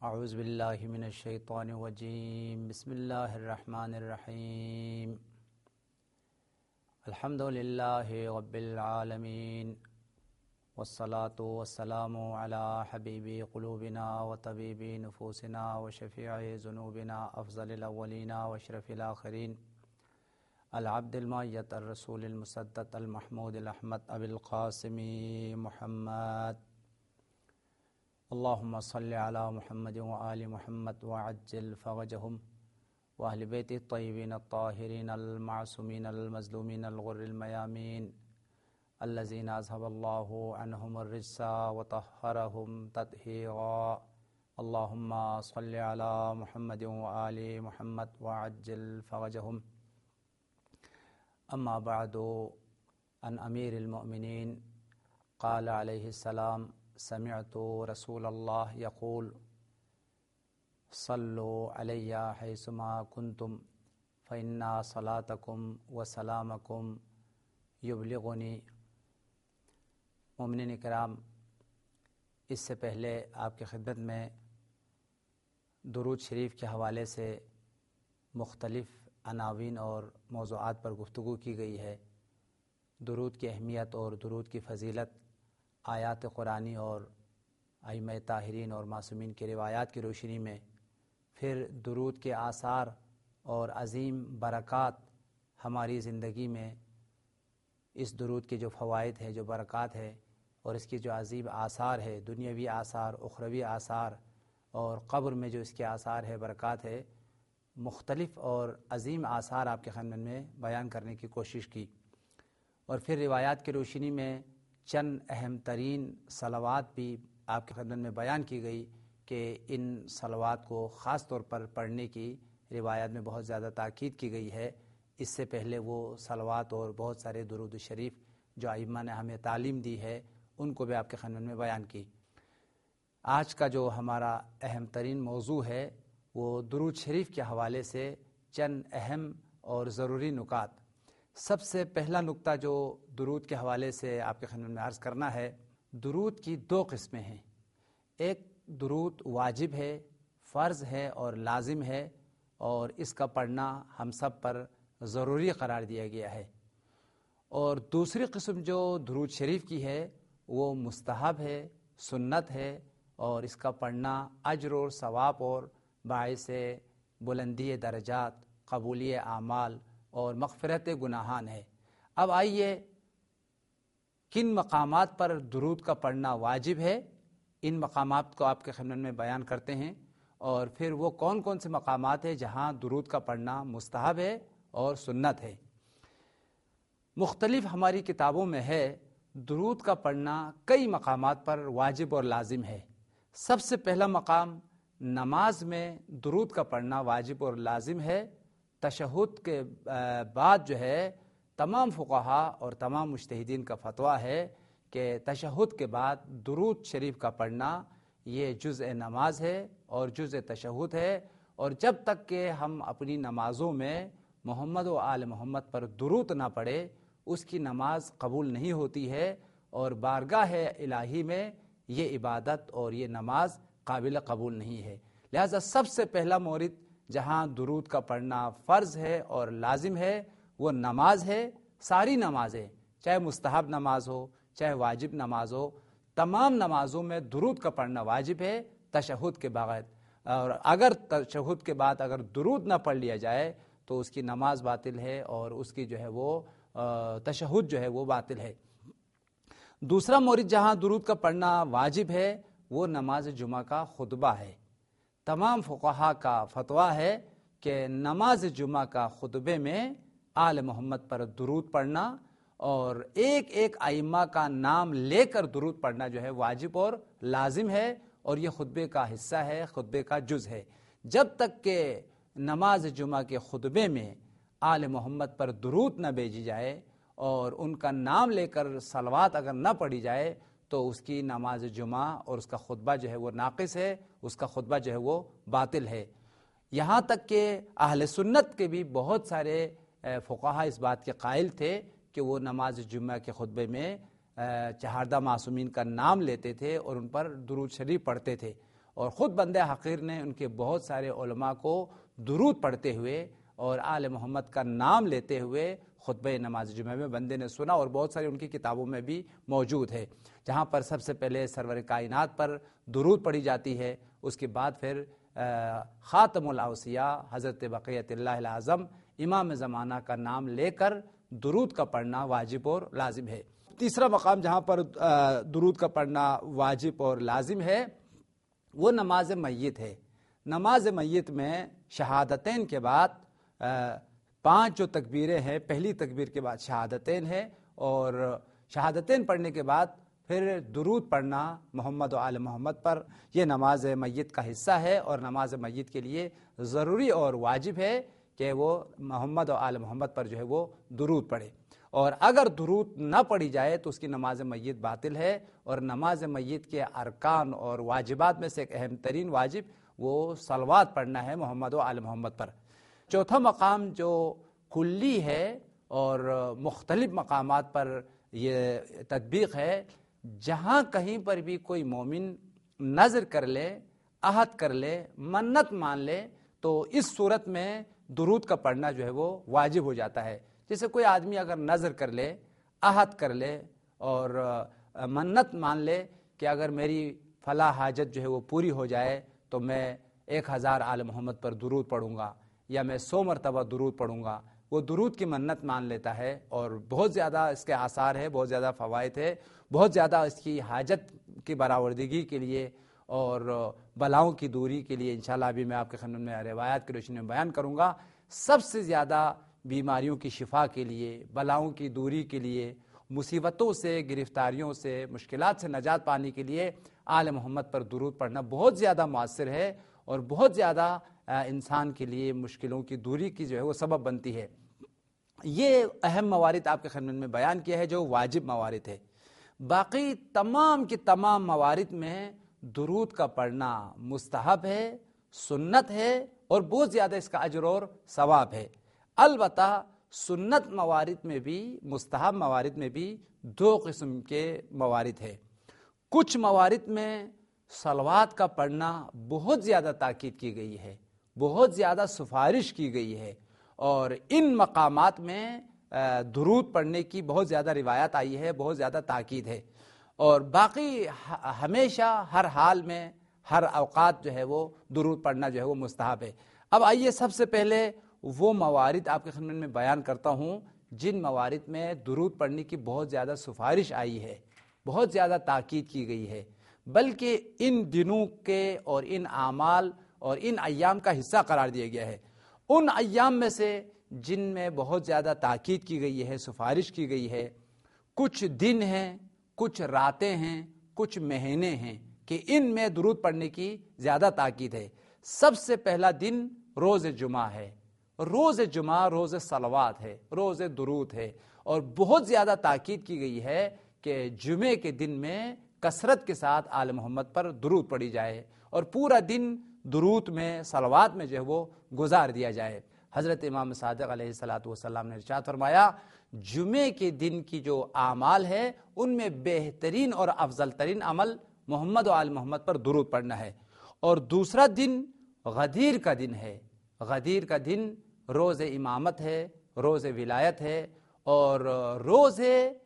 اعوذ باللہ من الشیطان الرجیم بسم اللہ الرحمن الرحیم الحمد للہ رب العالمین والصلاة والسلام علی حبیب قلوبنا وطبیب نفوسنا وشفیع ذنوبنا افضل الاولین واشرف الاخرین العبد المعیت الرسول المصدق المحمود الاحمد ابی القاسم محمد اللہم صلی علی محمد وآل محمد وعجل فرجہم واہل بیت الطیبین الطاہرین المعصومین المظلومین الغر المیامین الذین اذہب اللہ عنہم الرجس وطہرہم تطہیرا اللہم صلی علی محمد وآل محمد وعجل فرجہم اما بعد عن امیر المؤمنین قال علیہ السلام سمعت رسول اللہ یقول صلوا علی حیثما کنتم فإن صلاتکم وسلامکم یبلغنی۔ مومنین کرام، اس سے پہلے آپ کی خدمت میں درود شریف کے حوالے سے مختلف عناوین اور موضوعات پر گفتگو کی گئی ہے۔ درود کی اہمیت اور درود کی فضیلت آیات قرآنی اور ائمہ طاہرین اور معصومین کی روایات کی روشنی میں، پھر درود کے آثار اور عظیم برکات ہماری زندگی میں، اس درود کے جو فوائد ہے، جو برکات ہے اور اس کی جو عظیم آثار ہے، دنیاوی آثار، اخروی آثار اور قبر میں جو اس کے آثار ہے، برکات ہے، مختلف اور عظیم آثار آپ کے خدمت میں بیان کرنے کی کوشش کی، اور پھر روایات کی روشنی میں چند اہم ترین صلوات بھی آپ کی خدمت میں بیان کی گئی کہ ان صلوات کو خاص طور پر پڑھنے کی روایات میں بہت زیادہ تاکید کی گئی ہے۔ اس سے پہلے وہ صلوات اور بہت سارے درود شریف جو ائمہ نے ہمیں تعلیم دی ہے، ان کو بھی آپ کی خدمت میں بیان کی۔ آج کا جو ہمارا اہم ترین موضوع ہے وہ درود شریف کے حوالے سے چند اہم اور ضروری نکات۔ سب سے پہلا نقطہ جو درود کے حوالے سے آپ کے خدمت میں عرض کرنا ہے، درود کی دو قسمیں ہیں۔ ایک درود واجب ہے، فرض ہے اور لازم ہے، اور اس کا پڑھنا ہم سب پر ضروری قرار دیا گیا ہے۔ اور دوسری قسم جو درود شریف کی ہے وہ مستحب ہے، سنت ہے، اور اس کا پڑھنا اجر اور ثواب اور باعث بلندی درجات، قبولی اعمال اور مغفرت گناہان ہے۔ اب آئیے کن مقامات پر درود کا پڑھنا واجب ہے، ان مقامات کو آپ کے خدمت میں بیان کرتے ہیں، اور پھر وہ کون کون سے مقامات ہیں جہاں درود کا پڑھنا مستحب ہے اور سنت ہے۔ مختلف ہماری کتابوں میں ہے درود کا پڑھنا کئی مقامات پر واجب اور لازم ہے۔ سب سے پہلا مقام نماز میں درود کا پڑھنا واجب اور لازم ہے۔ تشہد کے بعد جو ہے تمام فقہا اور تمام مجتہدین کا فتویٰ ہے کہ تشہد کے بعد درود شریف کا پڑھنا یہ جزء نماز ہے اور جزء تشہد ہے، اور جب تک کہ ہم اپنی نمازوں میں محمد و آل محمد پر درود نہ پڑھے اس کی نماز قبول نہیں ہوتی ہے، اور بارگاہ الہی میں یہ عبادت اور یہ نماز قابل قبول نہیں ہے۔ لہذا سب سے پہلا مورد جہاں درود کا پڑھنا فرض ہے اور لازم ہے وہ نماز ہے۔ ساری نمازیں، چاہے مستحب نماز ہو چاہے واجب نماز ہو، تمام نمازوں میں درود کا پڑھنا واجب ہے تشہد کے بغیر، اور اگر تشہد کے بعد اگر درود نہ پڑھ لیا جائے تو اس کی نماز باطل ہے اور اس کی جو ہے وہ تشہد جو ہے وہ باطل ہے۔ دوسرا مورد جہاں درود کا پڑھنا واجب ہے وہ نماز جمعہ کا خطبہ ہے۔ تمام فقہا کا فتویٰ ہے کہ نماز جمعہ کا خطبے میں آل محمد پر درود پڑھنا اور ایک ایک ائمہ کا نام لے کر درود پڑھنا جو ہے واجب اور لازم ہے، اور یہ خطبے کا حصہ ہے، خطبے کا جز ہے۔ جب تک کہ نماز جمعہ کے خطبے میں آل محمد پر درود نہ بھیجی جائے اور ان کا نام لے کر صلوات اگر نہ پڑھی جائے تو اس کی نماز جمعہ اور اس کا خطبہ جو ہے وہ ناقص ہے، اس کا خطبہ جو ہے وہ باطل ہے۔ یہاں تک کہ اہل سنت کے بھی بہت سارے فقہا اس بات کے قائل تھے کہ وہ نماز جمعہ کے خطبے میں چہاردہ معصومین کا نام لیتے تھے اور ان پر درود شریف پڑھتے تھے، اور خود بندے حقیر نے ان کے بہت سارے علماء کو درود پڑھتے ہوئے اور آل محمد کا نام لیتے ہوئے خطبہ نماز جمعہ میں بندے نے سنا، اور بہت ساری ان کی کتابوں میں بھی موجود ہے، جہاں پر سب سے پہلے سرور کائنات پر درود پڑھی جاتی ہے، اس کے بعد پھر خاتم الاوصیاء حضرت بقیت اللہ الاعظم امام زمانہ کا نام لے کر درود کا پڑھنا واجب اور لازم ہے۔ تیسرا مقام جہاں پر درود کا پڑھنا واجب اور لازم ہے وہ نماز میت ہے۔ نماز میت میں شہادتین کے بعد 5 جو تکبیریں ہیں، پہلی تکبیر کے بعد شہادتین ہے، اور شہادتین پڑھنے کے بعد پھر درود پڑھنا محمد و آل محمد پر، یہ نماز میت کا حصہ ہے، اور نماز میت کے لیے ضروری اور واجب ہے کہ وہ محمد و آل محمد پر جو ہے وہ درود پڑھے، اور اگر درود نہ پڑھی جائے تو اس کی نماز میت باطل ہے۔ اور نماز میت کے ارکان اور واجبات میں سے ایک اہم ترین واجب وہ صلوات پڑھنا ہے محمد و آل محمد پر۔ چوتھا مقام جو کلی ہے اور مختلف مقامات پر یہ تطبیق ہے، جہاں کہیں پر بھی کوئی مومن نذر کر لے، عہد کر لے، منت مان لے، تو اس صورت میں درود کا پڑھنا جو ہے وہ واجب ہو جاتا ہے۔ جیسے کوئی آدمی اگر نذر کر لے، عہد کر لے اور منت مان لے کہ اگر میری فلاں حاجت جو ہے وہ پوری ہو جائے تو میں 1000 آل محمد پر درود پڑھوں گا، یا میں 100 مرتبہ درود پڑھوں گا، وہ درود کی منت مان لیتا ہے، اور بہت زیادہ اس کے آثار ہے، بہت زیادہ فوائد ہے، بہت زیادہ اس کی حاجت کی برآوردگی کے لیے اور بلاؤں کی دوری کے لیے انشاءاللہ ابھی میں آپ کے خدمت میں روایات کی روشنی میں بیان کروں گا۔ سب سے زیادہ بیماریوں کی شفا کے لیے، بلاؤں کی دوری کے لیے، مصیبتوں سے، گرفتاریوں سے، مشکلات سے نجات پانے کے لیے آل محمد پر درود پڑھنا بہت زیادہ مؤثر ہے، اور بہت زیادہ انسان کے لیے مشکلوں کی دوری کی جو ہے وہ سبب بنتی ہے۔ یہ اہم موارد آپ کے خدمت میں بیان کیا ہے جو واجب موارد ہے۔ باقی تمام کے تمام موارد میں درود کا پڑھنا مستحب ہے، سنت ہے، اور بہت زیادہ اس کا اجر اور ثواب ہے۔ البتہ سنت موارد میں بھی، مستحب موارد میں بھی 2 قسم کے موارد ہے۔ کچھ موارد میں صلوات کا پڑھنا بہت زیادہ تاکید کی گئی ہے، بہت زیادہ سفارش کی گئی ہے، اور ان مقامات میں درود پڑھنے کی بہت زیادہ روایت آئی ہے، بہت زیادہ تاکید ہے، اور باقی ہمیشہ ہر حال میں، ہر اوقات جو ہے وہ درود پڑھنا جو ہے وہ مستحب ہے۔ اب آئیے سب سے پہلے وہ موارد آپ کے خدمت میں بیان کرتا ہوں جن موارد میں درود پڑھنے کی بہت زیادہ سفارش آئی ہے، بہت زیادہ تاکید کی گئی ہے، بلکہ ان دنوں کے اور ان اعمال اور ان ایام کا حصہ قرار دیا گیا ہے۔ ان ایام میں سے جن میں بہت زیادہ تاکید کی گئی ہے، سفارش کی گئی ہے، کچھ دن ہیں، کچھ راتیں ہیں، کچھ مہینے ہیں کہ ان میں درود پڑھنے کی زیادہ تاکید ہے۔ سب سے پہلا دن روز جمعہ ہے۔ روز جمعہ روز صلوات ہے، روز درود ہے، اور بہت زیادہ تاکید کی گئی ہے کہ جمعے کے دن میں کثرت کے ساتھ آل محمد پر درود پڑھی جائے، اور پورا دن درود میں، صلوات میں جو ہے وہ گزار دیا جائے۔ حضرت امام صادق علیہ الصلوۃ والسلام نے ارشاد فرمایا، جمعے کے دن کی جو اعمال ہے ان میں بہترین اور افضل ترین عمل محمد و آل محمد پر درود پڑھنا ہے۔ اور دوسرا دن غدیر کا دن ہے۔ غدیر کا دن روز امامت ہے، روز ولایت ہے، اور روز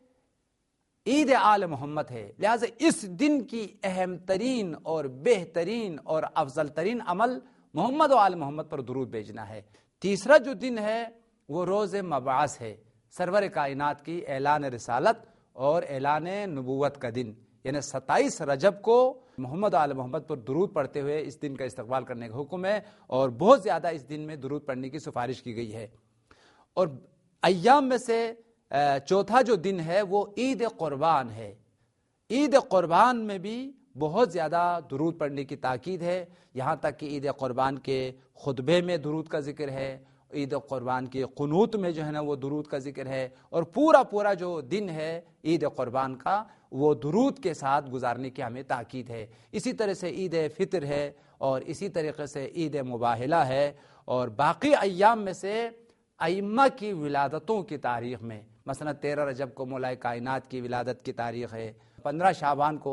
عید آل محمد ہے، لہٰذا اس دن کی اہم ترین اور بہترین اور افضل ترین عمل محمد و آل محمد پر درود بھیجنا ہے۔ تیسرا جو دن ہے وہ روز مبعث ہے، سرور کائنات کی اعلان رسالت اور اعلان نبوت کا دن، یعنی 27 رجب کو محمد و آل محمد پر درود پڑھتے ہوئے اس دن کا استقبال کرنے کا حکم ہے، اور بہت زیادہ اس دن میں درود پڑھنے کی سفارش کی گئی ہے۔ اور ایام میں سے چوتھا جو دن ہے وہ عید قربان ہے۔ عید قربان میں بھی بہت زیادہ درود پڑھنے کی تاکید ہے، یہاں تک کہ عید قربان کے خطبے میں درود کا ذکر ہے، عید قربان کے قنوت میں جو ہے نا وہ درود کا ذکر ہے، اور پورا جو دن ہے عید قربان کا وہ درود کے ساتھ گزارنے کی ہمیں تاکید ہے۔ اسی طرح سے عید فطر ہے، اور اسی طریقے سے عید مباہلہ ہے، اور باقی ایام میں سے ائمہ کی ولادتوں کی تاریخ میں مثلا 13 رجب کو مولا کائنات کی ولادت کی تاریخ ہے، 15 شعبان کو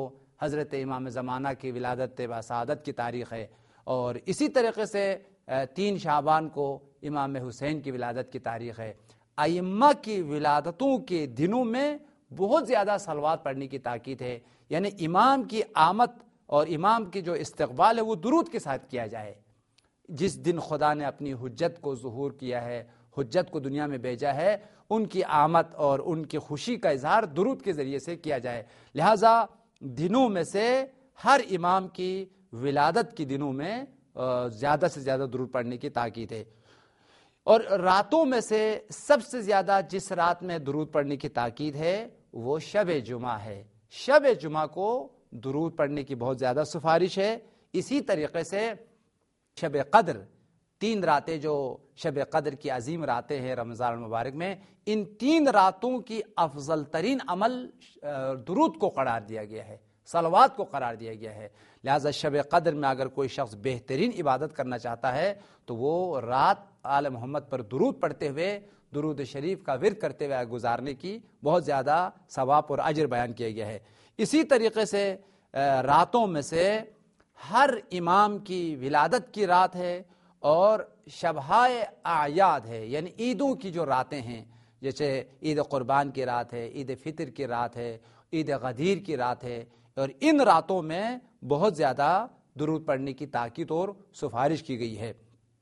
حضرت امام زمانہ کی ولادت و سعادت کی تاریخ ہے، اور اسی طریقے سے 3 شعبان کو امام حسین کی ولادت کی تاریخ ہے۔ ائمہ کی ولادتوں کے دنوں میں بہت زیادہ صلوات پڑھنے کی تاکید ہے، یعنی امام کی آمد اور امام کی جو استقبال ہے وہ درود کے ساتھ کیا جائے۔ جس دن خدا نے اپنی حجت کو ظہور کیا ہے، حجت کو دنیا میں بھیجا ہے، ان کی آمد اور ان کی خوشی کا اظہار درود کے ذریعے سے کیا جائے۔ لہٰذا دنوں میں سے ہر امام کی ولادت کے دنوں میں زیادہ سے زیادہ درود پڑھنے کی تاکید ہے، اور راتوں میں سے سب سے زیادہ جس رات میں درود پڑھنے کی تاکید ہے وہ شب جمعہ ہے۔ شب جمعہ کو درود پڑھنے کی بہت زیادہ سفارش ہے۔ اسی طریقے سے شب قدر، 3 راتیں جو شب قدر کی عظیم راتیں ہیں رمضان المبارک میں، ان 3 راتوں کی افضل ترین عمل درود کو قرار دیا گیا ہے، صلوات کو قرار دیا گیا ہے۔ لہذا شب قدر میں اگر کوئی شخص بہترین عبادت کرنا چاہتا ہے تو وہ رات آل محمد پر درود پڑھتے ہوئے، درود شریف کا ورد کرتے ہوئے گزارنے کی بہت زیادہ ثواب اور اجر بیان کیا گیا ہے۔ اسی طریقے سے راتوں میں سے ہر امام کی ولادت کی رات ہے، اور شبہائے اعیاد ہے، یعنی عیدوں کی جو راتیں ہیں، جیسے عید قربان کی رات ہے، عید فطر کی رات ہے، عید غدیر کی رات ہے، اور ان راتوں میں بہت زیادہ درود پڑھنے کی تاکید اور سفارش کی گئی ہے۔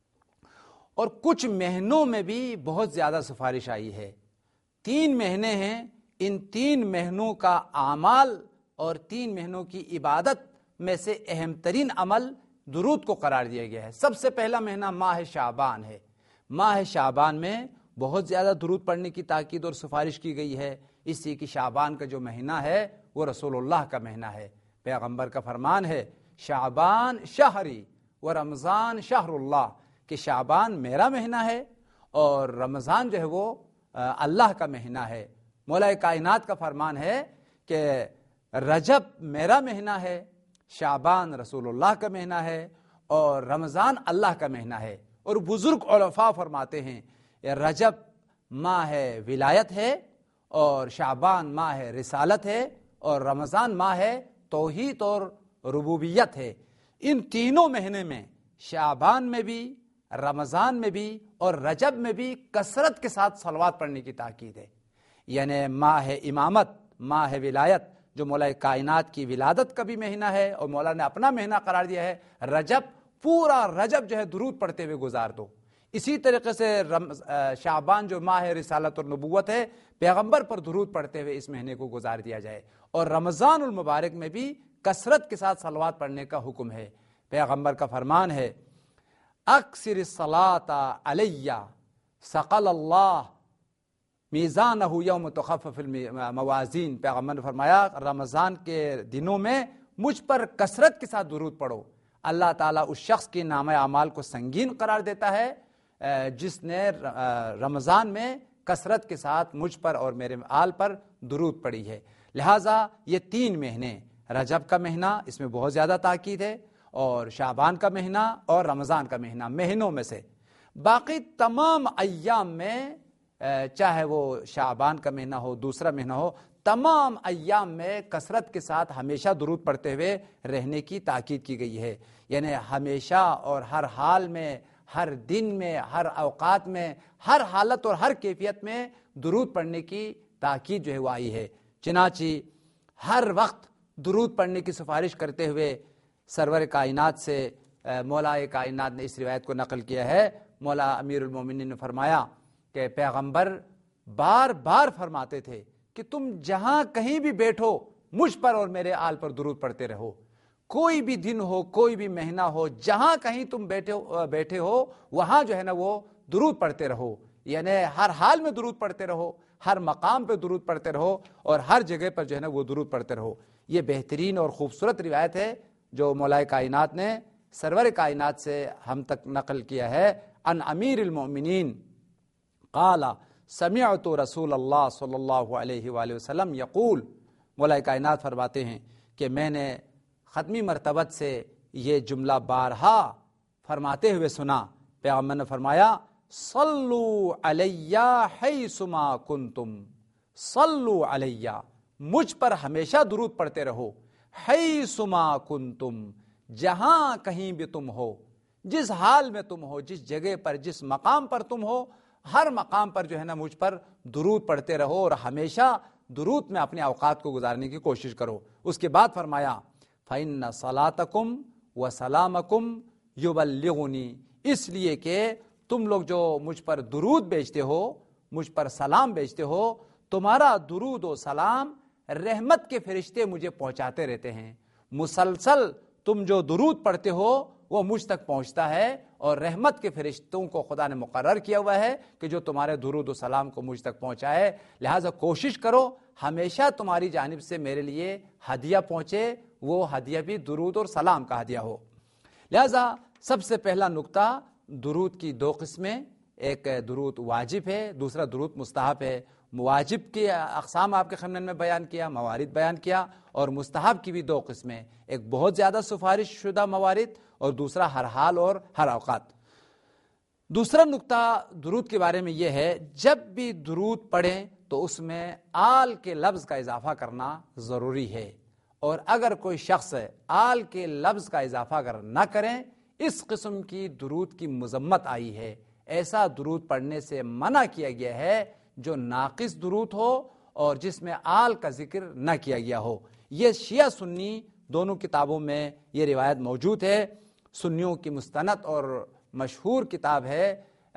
اور کچھ مہینوں میں بھی بہت زیادہ سفارش آئی ہے۔ 3 مہینے ہیں، ان 3 مہینوں کا اعمال اور 3 مہینوں کی عبادت میں سے اہم ترین عمل درود کو قرار دیا گیا ہے۔ سب سے پہلا مہینہ ماہ شعبان ہے۔ ماہ شعبان میں بہت زیادہ درود پڑھنے کی تاکید اور سفارش کی گئی ہے، اس لیے کہ شعبان کا جو مہینہ ہے وہ رسول اللہ کا مہینہ ہے۔ پیغمبر کا فرمان ہے شعبان شہری و رمضان شہر اللہ، کہ شعبان میرا مہینہ ہے اور رمضان جو ہے وہ اللہ کا مہینہ ہے۔ مولا کائنات کا فرمان ہے کہ رجب میرا مہینہ ہے، شعبان رسول اللہ کا مہینہ ہے، اور رمضان اللہ کا مہینہ ہے۔ اور بزرگ علماء فرماتے ہیں رجب ماہ ولایت ہے، اور شعبان ماہ رسالت ہے، اور رمضان ماہ توحید اور ربوبیت ہے۔ ان تینوں مہینے میں، شعبان میں بھی، رمضان میں بھی اور رجب میں بھی کثرت کے ساتھ صلوات پڑھنے کی تاکید ہے۔ یعنی ماہ امامت، ماہ ولایت جو مولا کائنات کی ولادت کا بھی مہینہ ہے اور مولا نے اپنا مہینہ قرار دیا ہے، رجب پورا رجب جو ہے درود پڑھتے ہوئے گزار دو۔ اسی طریقے سے شعبان جو ماہ رسالت اور نبوت ہے، پیغمبر پر درود پڑھتے ہوئے اس مہینے کو گزار دیا جائے۔ اور رمضان المبارک میں بھی کثرت کے ساتھ صلوات پڑھنے کا حکم ہے۔ پیغمبر کا فرمان ہے اکثر الصلاۃ علی ثقل اللہ میزانہ یوم تخفف الموازین۔ پیغمبر نے فرمایا رمضان کے دنوں میں مجھ پر کثرت کے ساتھ درود پڑھو، اللہ تعالیٰ اس شخص کے نامہ اعمال کو سنگین قرار دیتا ہے جس نے رمضان میں کثرت کے ساتھ مجھ پر اور میرے آل پر درود پڑھی ہے۔ لہٰذا یہ 3 مہینے، رجب کا مہینہ اس میں بہت زیادہ تاکید ہے، اور شعبان کا مہینہ اور رمضان کا مہینہ مہینوں میں سے۔ باقی تمام ایام میں، چاہے وہ شعبان کا مہینہ ہو، دوسرا مہینہ ہو، تمام ایام میں کثرت کے ساتھ ہمیشہ درود پڑھتے ہوئے رہنے کی تاکید کی گئی ہے۔ یعنی ہمیشہ اور ہر حال میں، ہر دن میں، ہر اوقات میں، ہر حالت اور ہر کیفیت میں درود پڑھنے کی تاکید جو ہے وہ آئی ہے۔ چنانچہ ہر وقت درود پڑھنے کی سفارش کرتے ہوئے سرور کائنات سے مولا کائنات نے اس روایت کو نقل کیا ہے، مولا امیر المومنین نے فرمایا کہ پیغمبر بار بار فرماتے تھے کہ تم جہاں کہیں بھی بیٹھو مجھ پر اور میرے آل پر درود پڑھتے رہو۔ کوئی بھی دن ہو، کوئی بھی مہینہ ہو، جہاں کہیں تم بیٹھے ہو وہاں جو ہے نا وہ درود پڑھتے رہو۔ یعنی ہر حال میں درود پڑھتے رہو، ہر مقام پہ درود پڑھتے رہو، اور ہر جگہ پر جو ہے نا وہ درود پڑھتے رہو۔ یہ بہترین اور خوبصورت روایت ہے جو مولا کائنات نے سرور کائنات سے ہم تک نقل کیا ہے۔ ان امیر المؤمنین قال سمعت رسول اللہ صلی اللہ علیہ وآلہ وسلم یقول، مولا کائنات فرماتے ہیں کہ میں نے ختمی مرتبت سے یہ جملہ بارہا فرماتے ہوئے سنا۔ پیغمبر نے فرمایا صلو علی حیثما کنتم، صلو علی، مجھ پر ہمیشہ درود پڑھتے رہو، حیثما کنتم، جہاں کہیں بھی تم ہو، جس حال میں تم ہو، جس جگہ پر، جس مقام پر تم ہو، ہر مقام پر جو ہے نا مجھ پر درود پڑھتے رہو اور ہمیشہ درود میں اپنے اوقات کو گزارنے کی کوشش کرو۔ اس کے بعد فرمایا فَإِنَّ صَلَاتَكُمْ وَسَلَامَكُمْ يُبَلِّغُنِي، اس لیے کہ تم لوگ جو مجھ پر درود بھیجتے ہو، مجھ پر سلام بھیجتے ہو، تمہارا درود و سلام رحمت کے فرشتے مجھے پہنچاتے رہتے ہیں۔ مسلسل تم جو درود پڑھتے ہو وہ مجھ تک پہنچتا ہے، اور رحمت کے فرشتوں کو خدا نے مقرر کیا ہوا ہے کہ جو تمہارے درود و سلام کو مجھ تک پہنچائے۔ لہٰذا کوشش کرو ہمیشہ تمہاری جانب سے میرے لیے ہدیہ پہنچے، وہ ہدیہ بھی درود اور سلام کا ہدیہ ہو۔ لہٰذا سب سے پہلا نقطہ، درود کی دو قسمیں، ایک درود واجب ہے، دوسرا درود مستحب ہے۔ واجب کی اقسام آپ کے خدمت میں بیان کیا، موارد بیان کیا، اور مستحب کی بھی دو قسمیں، ایک بہت زیادہ سفارش شدہ موارد اور دوسرا ہر حال اور ہر اوقات۔ دوسرا نقطہ درود کے بارے میں یہ ہے، جب بھی درود پڑھیں تو اس میں آل کے لفظ کا اضافہ کرنا ضروری ہے، اور اگر کوئی شخص آل کے لفظ کا اضافہ اگر نہ کریں، اس قسم کی درود کی مذمت آئی ہے۔ ایسا درود پڑھنے سے منع کیا گیا ہے جو ناقص درود ہو اور جس میں آل کا ذکر نہ کیا گیا ہو۔ یہ شیعہ سنی دونوں کتابوں میں یہ روایت موجود ہے۔ سنیوں کی مستند اور مشہور کتاب ہے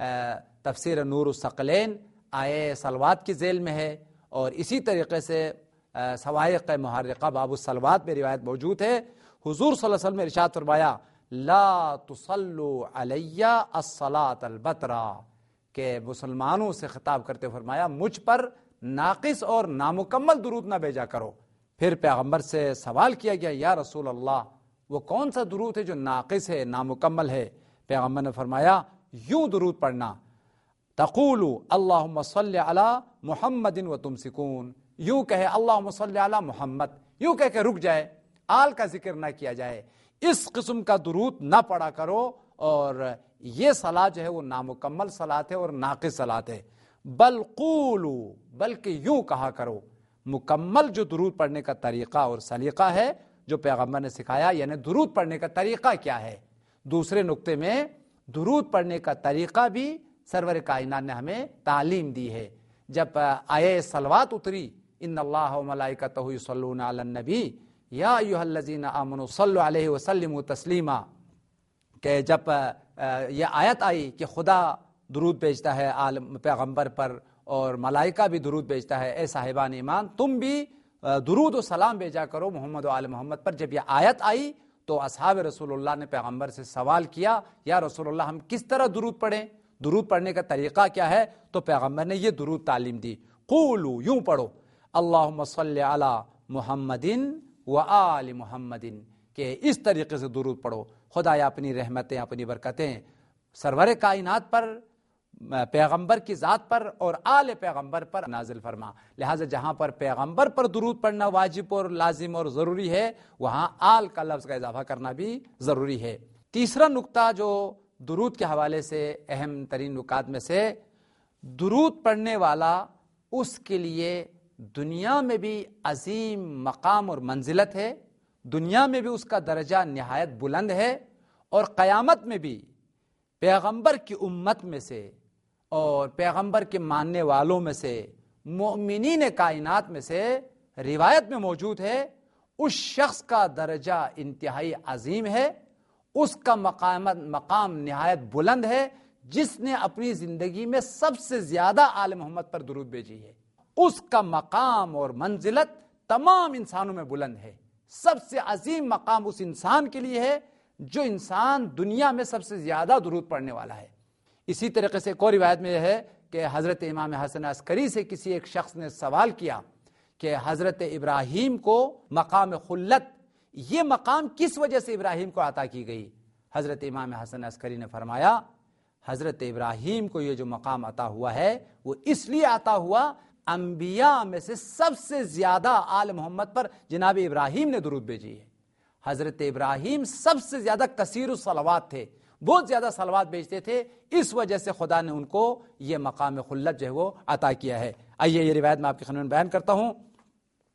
تفسیر نور الثقلین، آیے صلوات کی ذیل میں ہے، اور اسی طریقے سے سوائق محرقہ باب الصلوات میں روایت موجود ہے۔ حضور صلی اللہ علیہ وسلم نے ارشاد فرمایا لا تصلوا علی الصلاۃ البترا، کہ مسلمانوں سے خطاب کرتے فرمایا مجھ پر ناقص اور نامکمل درود نہ بھیجا کرو۔ پھر پیغمبر سے سوال کیا گیا یا رسول اللہ وہ کون سا درود ہے جو ناقص ہے، نامکمل ہے؟ پیغمبر نے فرمایا یوں درود پڑھنا، تقولوا اللہم صلی علی محمد و تمسکون، یوں کہے اللہم صلی علی محمد، یوں کہہ کے رک جائے، آل کا ذکر نہ کیا جائے، اس قسم کا درود نہ پڑھا کرو، اور یہ صلاۃ جو ہے وہ نامکمل صلاۃ ہے اور ناقص صلاۃ ہے۔ بل قولوا، بلکہ یوں کہا کرو۔ مکمل جو درود پڑھنے کا طریقہ اور سلیقہ ہے جو پیغمبر نے سکھایا، یعنی درود پڑھنے کا طریقہ کیا ہے۔ دوسرے نقطے میں درود پڑھنے کا طریقہ بھی سرور کائنات نے ہمیں تعلیم دی ہے۔ جب آیے صلوات اتری، ان اللہ و ملائکتہ یصلون علی النبی یا ایھا الذین آمنوا صلوا علیہ وسلموا تسلیما، کہ جب یہ آیت آئی کہ خدا درود بھیجتا ہے پیغمبر پر اور ملائکہ بھی درود بھیجتا ہے، اے صاحبان ایمان تم بھی درود و سلام بھیجا کرو محمد و آل محمد پر۔ جب یہ آیت آئی تو اصحاب رسول اللہ نے پیغمبر سے سوال کیا یا رسول اللہ ہم کس طرح درود پڑھیں، درود پڑھنے کا طریقہ کیا ہے؟ تو پیغمبر نے یہ درود تعلیم دی، قولوا، یوں پڑھو، اللہم صلی علی محمد و آل محمد، کہ اس طریقے سے درود پڑھو۔ خدایا اپنی رحمتیں، اپنی برکتیں سرور کائنات پر، پیغمبر کی ذات پر اور آل پیغمبر پر نازل فرما۔ لہٰذا جہاں پر پیغمبر پر درود پڑھنا واجب اور لازم اور ضروری ہے، وہاں آل کا لفظ کا اضافہ کرنا بھی ضروری ہے۔ تیسرا نقطہ جو درود کے حوالے سے اہم ترین نکات میں سے، درود پڑھنے والا اس کے لیے دنیا میں بھی عظیم مقام اور منزلت ہے، دنیا میں بھی اس کا درجہ نہایت بلند ہے، اور قیامت میں بھی پیغمبر کی امت میں سے اور پیغمبر کے ماننے والوں میں سے، مؤمنین کائنات میں سے روایت میں موجود ہے، اس شخص کا درجہ انتہائی عظیم ہے، اس کا مقام نہایت بلند ہے جس نے اپنی زندگی میں سب سے زیادہ آل محمد پر درود بھیجی ہے۔ اس کا مقام اور منزلت تمام انسانوں میں بلند ہے۔ سب سے عظیم مقام اس انسان کے لیے ہے جو انسان دنیا میں سب سے زیادہ درود پڑھنے والا ہے۔ اسی طریقے سے ایک اور روایت میں ہے کہ حضرت امام حسن عسکری سے کسی ایک شخص نے سوال کیا کہ حضرت ابراہیم کو مقام خلت، یہ مقام کس وجہ سے ابراہیم کو عطا کی گئی؟ حضرت امام حسن عسکری نے فرمایا حضرت ابراہیم کو یہ جو مقام عطا ہوا ہے وہ اس لیے عطا ہوا، انبیاء میں سے سب سے زیادہ آل محمد پر جناب ابراہیم نے درود بھیجی ہے۔ حضرت ابراہیم سب سے زیادہ کثیر الصلوات تھے، بہت زیادہ صلوات بھیجتے تھے، اس وجہ سے خدا نے ان کو یہ مقام خلت جو ہے وہ عطا کیا ہے۔ آئیے یہ روایت میں آپ کے خدمت میں بیان کرتا ہوں۔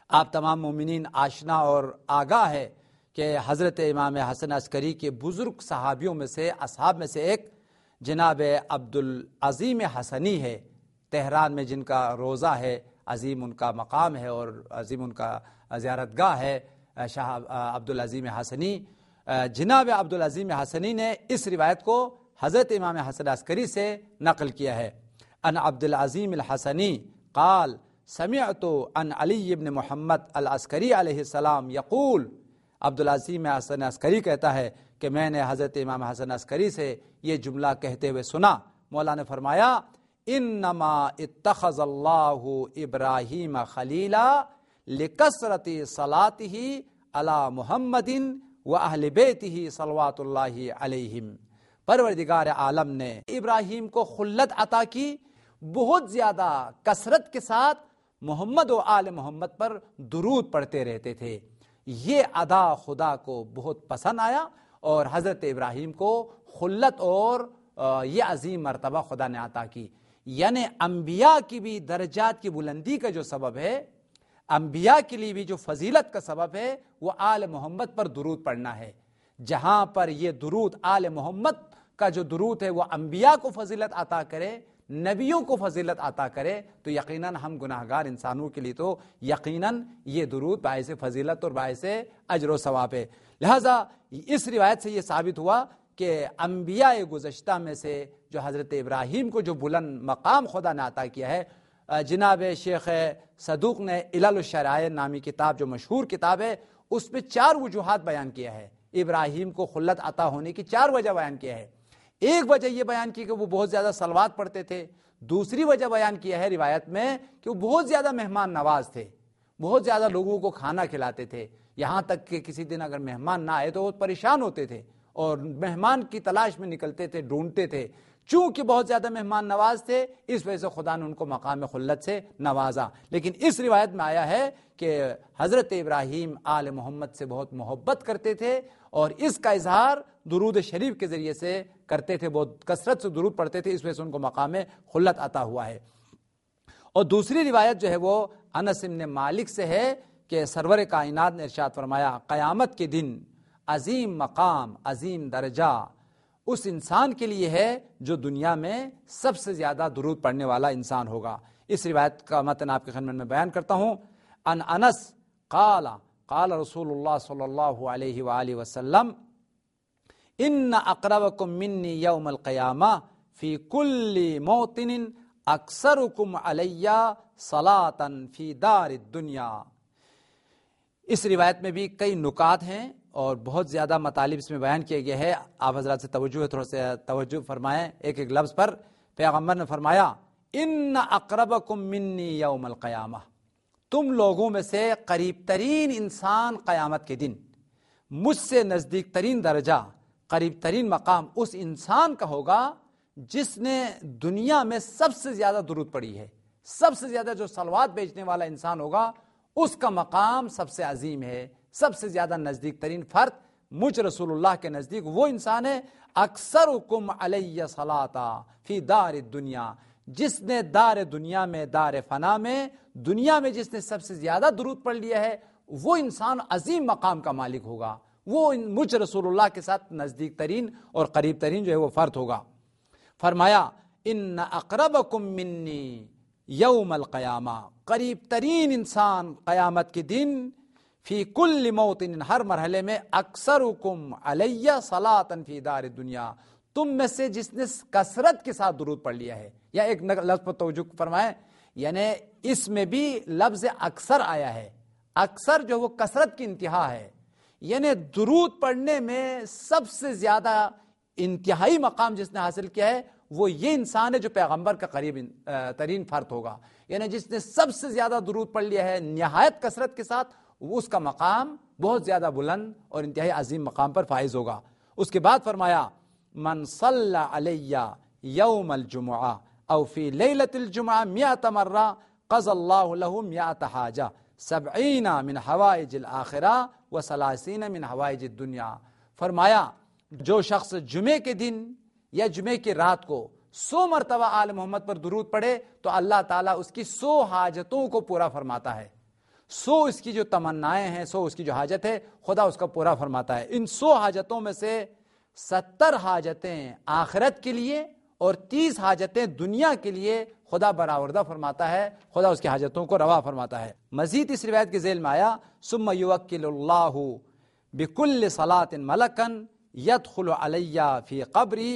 آپ تمام مومنین آشنا اور آگاہ ہے کہ حضرت امام حسن عسکری کے بزرگ صحابیوں میں سے، اصحاب میں سے ایک جناب عبدالعظیم حسنی ہے، تہران میں جن کا روضہ ہے، عظیم ان کا مقام ہے اور عظیم ان کا زیارت گاہ ہے شاہ عبدالعظیم حسنی۔ جناب عبدالعظیم حسنی نے اس روایت کو حضرت امام حسن عسکری سے نقل کیا ہے۔ ان عبدالعظیم الحسنی قال سمعت عن علی بن محمد العسکری علیہ السلام یقول، عبدالعظیم حسن عسکری کہتا ہے کہ میں نے حضرت امام حسن عسکری سے یہ جملہ کہتے ہوئے سنا، مولا نے فرمایا انما اتخذ اللہ ابراہیم خلیلا لکثرت صلاتہ علی محمد و اہل بیتہ صلوات اللہ علیہم، پروردگار عالم نے ابراہیم کو خلت عطا کی، بہت زیادہ کثرت کے ساتھ محمد و آل محمد پر درود پڑھتے رہتے تھے۔ یہ ادا خدا کو بہت پسند آیا اور حضرت ابراہیم کو خلت اور یہ عظیم مرتبہ خدا نے عطا کی۔ یعنی انبیاء کی بھی درجات کی بلندی کا جو سبب ہے، انبیاء کے لیے بھی جو فضیلت کا سبب ہے، وہ آل محمد پر درود پڑھنا ہے۔ جہاں پر یہ درود آل محمد کا جو درود ہے وہ انبیاء کو فضیلت عطا کرے، نبیوں کو فضیلت عطا کرے، تو یقیناً ہم گناہگار انسانوں کے لیے تو یقیناً یہ درود باعث فضیلت اور باعث اجر و ثواب ہے۔ لہذا اس روایت سے یہ ثابت ہوا کہ انبیاء گزشتہ میں سے جو حضرت ابراہیم کو جو بلند مقام خدا نے عطا کیا ہے، جناب شیخ صدوق نے علل الشرائع نامی کتاب جو مشہور کتاب ہے، اس میں 4 وجوہات بیان کیا ہے، ابراہیم کو خلت عطا ہونے کی 4 وجہ بیان کیا ہے۔ ایک وجہ یہ بیان کی کہ وہ بہت زیادہ صلوات پڑھتے تھے، دوسری وجہ بیان کیا ہے روایت میں کہ وہ بہت زیادہ مہمان نواز تھے، بہت زیادہ لوگوں کو کھانا کھلاتے تھے، یہاں تک کہ کسی دن اگر مہمان نہ آئے تو وہ پریشان ہوتے تھے اور مہمان کی تلاش میں نکلتے تھے، ڈھونڈتے تھے۔ چونکہ بہت زیادہ مہمان نواز تھے، اس وجہ سے خدا نے ان کو مقام خلت سے نوازا۔ لیکن اس روایت میں آیا ہے کہ حضرت ابراہیم آل محمد سے بہت محبت کرتے تھے اور اس کا اظہار درود شریف کے ذریعے سے کرتے تھے، بہت کثرت سے درود پڑھتے تھے، اس وجہ سے ان کو مقام خلت عطا ہوا ہے۔ اور دوسری روایت جو ہے وہ انس بن مالک سے ہے کہ سرور کائنات نے ارشاد فرمایا قیامت کے دن عظیم مقام، عظیم درجہ اس انسان کے لیے ہے جو دنیا میں سب سے زیادہ درود پڑھنے والا انسان ہوگا۔ اس روایت کا متن آپ کے خدمت میں بیان کرتا ہوں۔ ان انس قال قال رسول اللہ صلی اللہ علیہ وآلہ وسلم ان اقربکم منی یوم القیامہ فی کل موطن اکثرکم علی صلاۃ فی دار الدنیا۔ اس روایت میں بھی کئی نکات ہیں اور بہت زیادہ مطالب اس میں بیان کیے گئے ہیں۔ آپ حضرات سے تھوڑا سا توجہ فرمائیں ایک ایک لفظ پر۔ پیغمبر نے فرمایا ان اقربکم منی یوم القیامہ، تم لوگوں میں سے قریب ترین انسان قیامت کے دن، مجھ سے نزدیک ترین درجہ، قریب ترین مقام اس انسان کا ہوگا جس نے دنیا میں سب سے زیادہ درود پڑھی ہے، سب سے زیادہ جو صلوات بھیجنے والا انسان ہوگا اس کا مقام سب سے عظیم ہے، سب سے زیادہ نزدیک ترین فرد مجھ رسول اللہ کے نزدیک وہ انسان ہے اکثرکم علی صلاۃ فی دار الدنیا، جس نے دار دنیا میں، دار فنا میں، دنیا میں جس نے سب سے زیادہ درود پڑھ لیا ہے وہ انسان عظیم مقام کا مالک ہوگا، وہ مجھ رسول اللہ کے ساتھ نزدیک ترین اور قریب ترین جو ہے وہ فرد ہوگا۔ فرمایا ان اقربکم منی یوم القیامہ، قریب ترین انسان قیامت کے دن، فی کل موطن، ہر مرحلے میں، اکثرکم علی صلاۃ فی دار الدنیا، تم میں سے جس نے کثرت کے ساتھ درود پڑھ لیا ہے۔ یا ایک لفظ پر توجہ فرمائیں، یعنی اس میں بھی لفظ اکثر آیا ہے، اکثر جو وہ کثرت کی انتہا ہے، یعنی درود پڑھنے میں سب سے زیادہ انتہائی مقام جس نے حاصل کیا ہے وہ یہ انسان ہے جو پیغمبر کا قریب ترین فرد ہوگا، یعنی جس نے سب سے زیادہ درود پڑھ لیا ہے نہایت کثرت کے ساتھ، اس کا مقام بہت زیادہ بلند اور انتہائی عظیم مقام پر فائز ہوگا۔ اس کے بعد فرمایا من صلی علی یوم الجمعہ او فی لیلۃ الجمعہ 100 مرہ قضى اللہ له 100 حاجہ 70 من حوائج الآخرہ و 30 من حوائج الدنیا۔ فرمایا جو شخص جمعے کے دن یا جمعے کی رات کو 100 مرتبہ آل محمد پر درود پڑھے تو اللہ تعالیٰ اس کی 100 حاجتوں کو پورا فرماتا ہے، 100 اس کی جو تمنائیں ہیں، 100 اس کی جو حاجت ہے، خدا اس کا پورا فرماتا ہے۔ ان 100 حاجتوں میں سے 70 حاجتیں آخرت کے لیے اور 30 حاجتیں دنیا کے لیے خدا برآوردہ فرماتا ہے، خدا اس کی حاجتوں کو روا فرماتا ہے۔ مزید اس روایت کے ذیل میں آیا ثم یوکل اللہ بکل صلاۃ ملکا یدخل علی فی قبری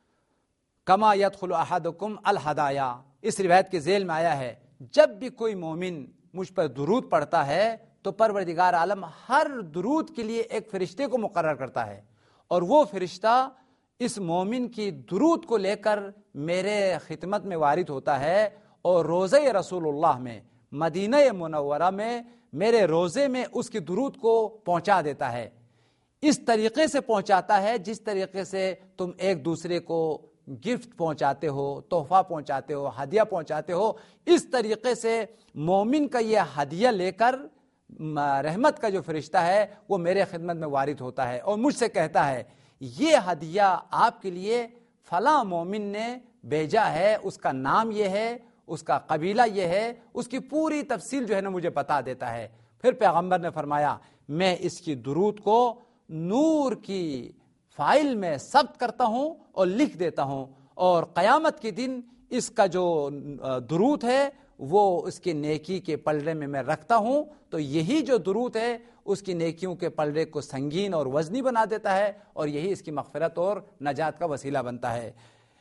کما یدخل احدکم الہدایا۔ اس روایت کے ذیل میں آیا ہے جب بھی کوئی مومن مجھ پر درود پڑھتا ہے تو پروردگار عالم ہر درود کے لیے ایک فرشتے کو مقرر کرتا ہے، اور وہ فرشتہ اس مومن کی درود کو لے کر میرے خدمت میں وارد ہوتا ہے، اور روضہ رسول اللہ میں، مدینہ منورہ میں، میرے روضے میں اس کی درود کو پہنچا دیتا ہے۔ اس طریقے سے پہنچاتا ہے جس طریقے سے تم ایک دوسرے کو گفٹ پہنچاتے ہو، تحفہ پہنچاتے ہو، ہدیہ پہنچاتے ہو، اس طریقے سے مومن کا یہ ہدیہ لے کر رحمت کا جو فرشتہ ہے وہ میرے خدمت میں وارد ہوتا ہے اور مجھ سے کہتا ہے یہ ہدیہ آپ کے لیے فلاں مومن نے بھیجا ہے، اس کا نام یہ ہے، اس کا قبیلہ یہ ہے، اس کی پوری تفصیل جو ہے نا مجھے بتا دیتا ہے۔ پھر پیغمبر نے فرمایا میں اس کی درود کو نور کی فائل میں ثبت کرتا ہوں اور لکھ دیتا ہوں، اور قیامت کے دن اس کا جو درود ہے وہ اس کی نیکی کے پلڑے میں رکھتا ہوں، تو یہی جو درود ہے اس کی نیکیوں کے پلڑے کو سنگین اور وزنی بنا دیتا ہے، اور یہی اس کی مغفرت اور نجات کا وسیلہ بنتا ہے۔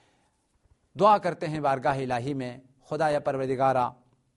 دعا کرتے ہیں بارگاہ الہی میں، خدا یا پروردگارا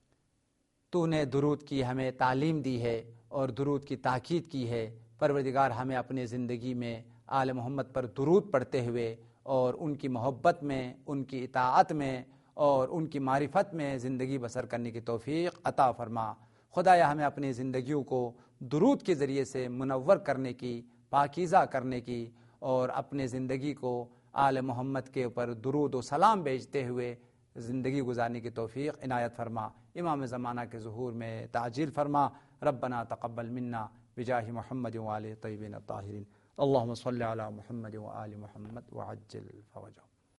تو نے درود کی ہمیں تعلیم دی ہے اور درود کی تاکید کی ہے، پروردگار ہمیں اپنی زندگی میں آل محمد پر درود پڑھتے ہوئے اور ان کی محبت میں، ان کی اطاعت میں اور ان کی معرفت میں زندگی بسر کرنے کی توفیق عطا فرما۔ خدایا ہمیں اپنی زندگیوں کو درود کے ذریعے سے منور کرنے کی، پاکیزہ کرنے کی، اور اپنے زندگی کو آل محمد کے اوپر درود و سلام بھیجتے ہوئے زندگی گزارنے کی توفیق عنایت فرما۔ امام زمانہ کے ظہور میں تعجیل فرما۔ ربنا تقبل منا بجاہ محمد وآلہ طیبین الطاہرین، اللہم صلی علی محمد وآل محمد وعجل فرجهم۔